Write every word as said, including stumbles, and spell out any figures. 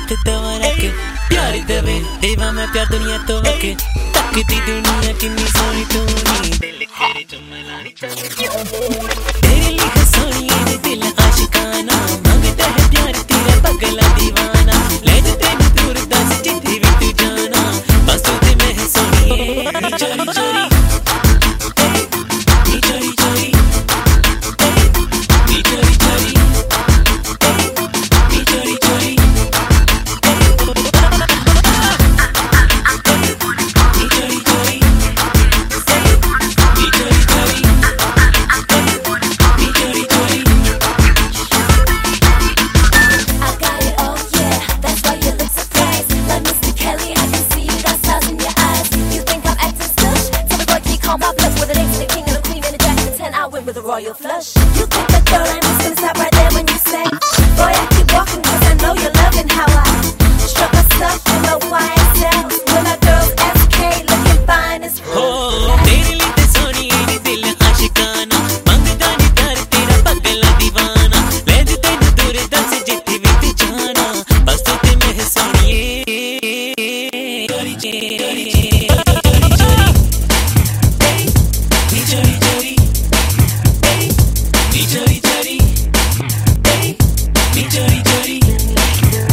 हाथ दवा रखे प्यार देवे देवा मैं प्यार दुनिया तो वके तकती दुनिया कितनी सोनी तू नी दिल तेरे चुम्मलानी तेरे लिए सोनी ये दिल आशिकाना मांगता है प्यार तेरा पगला दीवाना ले जा तेरे दूर दस जिथे भी तू जाना बस तुझे में है सोनी चोरी चोरी with a royal flush. You think that girl ain't just gonna stop right there when you say, boy, I keep walking cause I know you're loving how I strut my stuff in my Y S L with my girls S K looking fine as fuck. Oh, तेरे लिए ते सोनी ये दिल आशिकाना मांगदा नी प्यार तेरा पगला दीवाना ले जा तेरे दूर दस जिथे भी तू जाना बस तुझे में है सोनी चोरी चोरी Chori chori, hey, me chori chori.